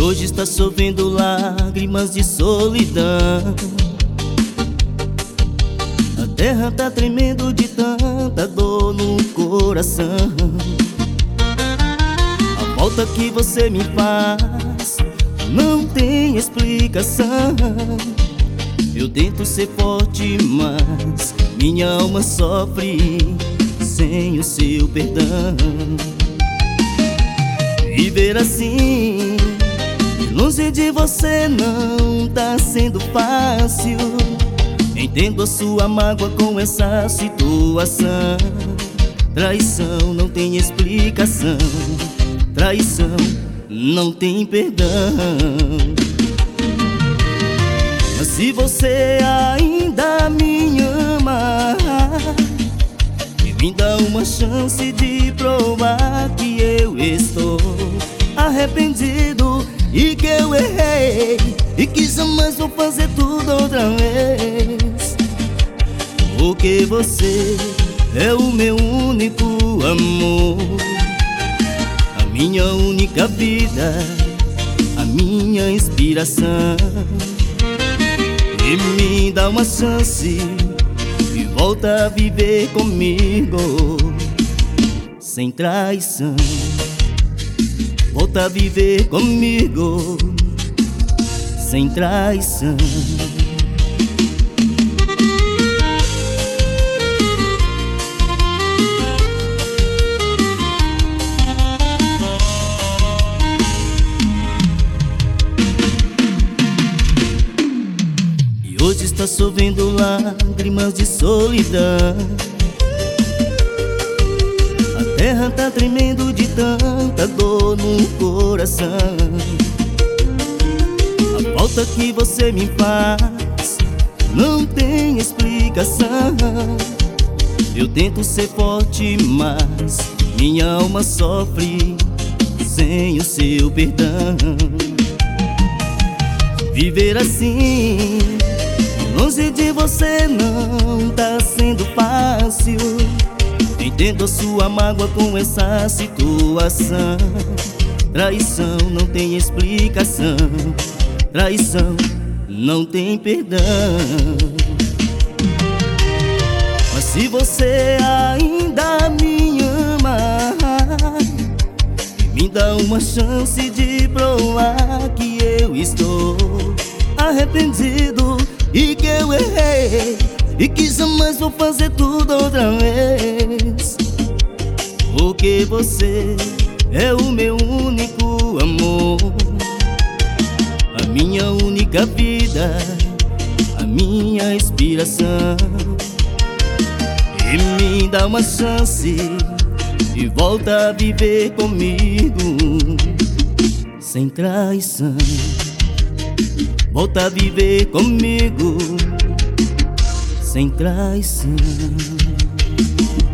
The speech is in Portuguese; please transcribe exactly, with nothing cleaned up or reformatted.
Hoje está chovendo lágrimas de solidão. A terra tá tremendo de tanta dor no coração. A volta que você me faz não tem explicação. Eu tento ser forte, mas minha alma sofre sem o seu perdão. Viver assim, longe de você, não tá sendo fácil. Entendo a sua mágoa com essa situação. Traição não tem explicação. Traição não tem perdão. Mas se você ainda me ama, me dá uma chance de provar que eu estou arrependido e que eu errei e que jamais vou fazer tudo outra vez. Porque você é o meu único amor, a minha única vida, a minha inspiração. E me dá uma chance e volta a viver comigo sem traição. Volta a viver comigo sem traição. E hoje está chovendo lágrimas de solidão. A terra tá tremendo de tanta dor no coração. A falta que você me faz não tem explicação. Eu tento ser forte, mas minha alma sofre sem o seu perdão. Viver assim, longe de você, não tá sendo fácil. Entendo a sua mágoa com essa situação. Traição não tem explicação. Traição não tem perdão. Mas se você ainda me ama, me dá uma chance de provar que eu estou arrependido e que eu errei e que jamais vou fazer tudo outra vez. Porque você é o meu único amor, a minha única vida, a minha inspiração. E me dá uma chance e volta a viver comigo sem traição. Volta a viver comigo sem traição.